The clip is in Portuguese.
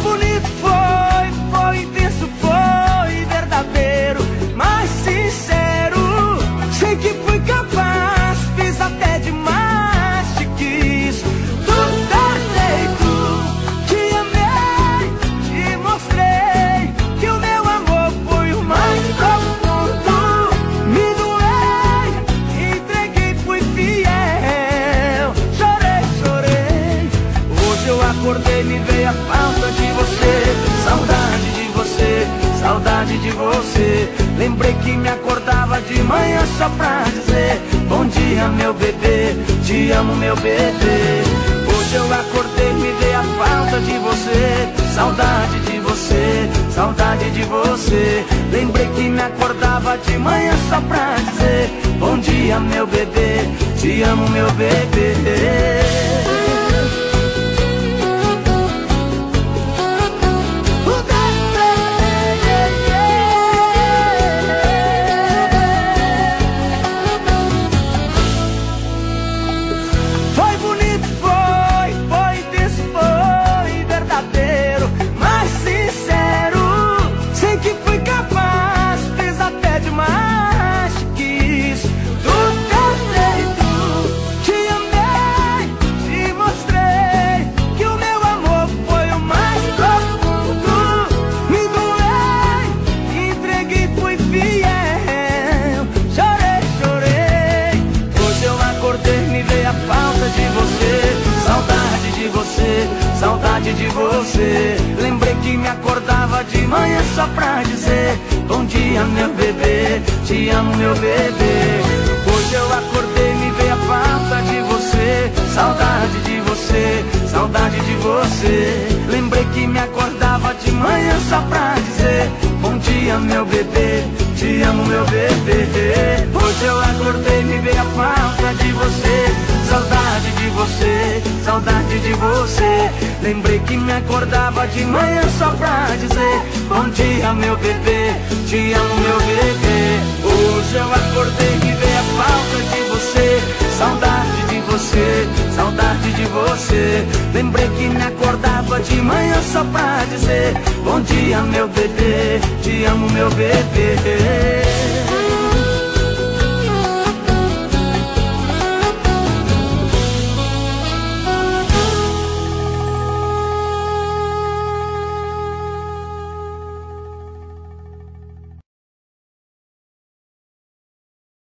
bonito, foi intenso, foi verdadeiro, mas sincero. Sei que fui capaz, fiz até demais, te quis do perfeito. Te amei, te mostrei que o meu amor foi o mais profundo. Me doei, entreguei, fui fiel. Chorei, chorei. Hoje eu acordei, me veio a falta de você, saudade de você, saudade de você. Lembrei que me acordava de manhã só pra dizer bom dia, meu bebê, te amo, meu bebê. Hoje eu acordei, me veio a falta de você, saudade de você, saudade de você. Lembrei que me acordava de manhã só pra dizer bom dia, meu bebê, te amo, meu bebê. Saudade de você. Lembrei que me acordava de manhã só pra dizer bom dia, meu bebê, te amo, meu bebê. Hoje eu acordei, me veio a falta de você, saudade de você, saudade de você. Lembrei que me acordava de manhã só pra dizer bom dia, meu bebê, te amo, meu bebê. Hoje eu acordei, me veio a falta de você, saudade de você, saudade de você. Lembrei que me acordava de manhã só pra dizer bom dia, meu bebê, te amo, meu bebê. Hoje eu acordei, me veio a falta de você, saudade de você, saudade de você. Lembrei que me acordava de manhã só pra dizer bom dia, meu bebê, te amo, meu bebê.